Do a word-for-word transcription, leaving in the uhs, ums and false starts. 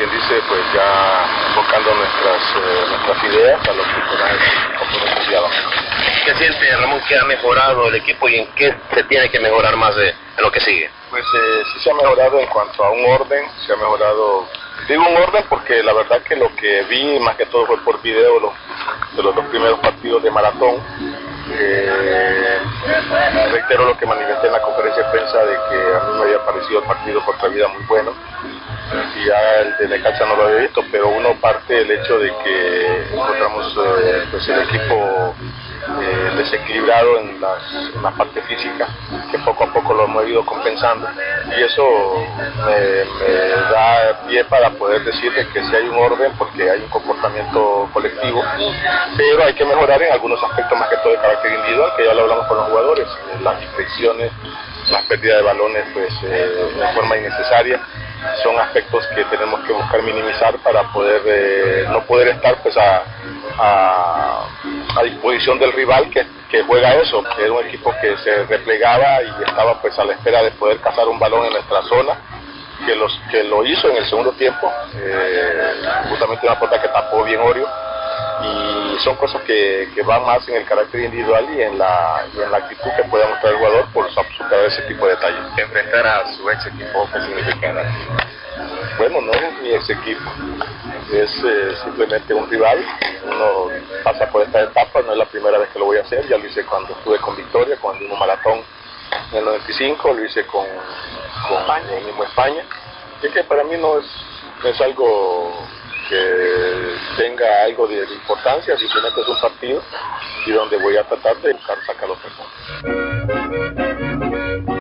quien dice, pues ya enfocando nuestras, eh, nuestras ideas a los personajes compromisos de abajo. ¿Qué siente, Ramón, que ha mejorado el equipo y en qué se tiene que mejorar más de, en lo que sigue? Pues eh, sí se ha mejorado en cuanto a un orden, se ha mejorado, digo un orden porque la verdad que lo que vi más que todo fue por video lo, de los dos primeros partidos de maratón. Eh, reitero lo que manifesté en la conferencia de prensa de que a mí me había parecido el partido contra Vida muy bueno y ya el de Necaxa no lo había visto, pero uno parte del hecho de que encontramos eh, pues el equipo eh, desequilibrado en, las, en la parte física, que poco a poco lo hemos ido compensando, y eso me, me da pie para poder decirle que sí hay un orden porque hay un comportamiento colectivo, pero hay que mejorar en algunos aspectos más que todo de carácter individual, que ya lo hablamos con los jugadores, las infracciones, las pérdidas de balones pues eh, de forma innecesaria, son aspectos que tenemos que buscar minimizar para poder eh, no poder estar pues a, a, a disposición del rival que, que juega eso, que era un equipo que se replegaba y estaba pues a la espera de poder cazar un balón en nuestra zona, que, los, que lo hizo en el segundo tiempo, eh, justamente una pelota que tapó bien Orio, y son cosas que, que van más en el carácter individual y en la, y en la actitud que puede mostrar el jugador por superar ese tipo de detalles. Enfrentar a su ex equipo, ¿qué significa? Bueno, no es mi ex equipo, es eh, simplemente un rival. Uno pasa por esta etapa, no es la primera vez que lo voy a hacer, ya lo hice cuando estuve con Victoria, cuando vino maratón en el noventa y cinco, lo hice con, con España, el mismo España, y es que para mí no es, no es algo que tenga algo de importancia, simplemente es un partido y donde voy a tratar de buscar sacar los puntos.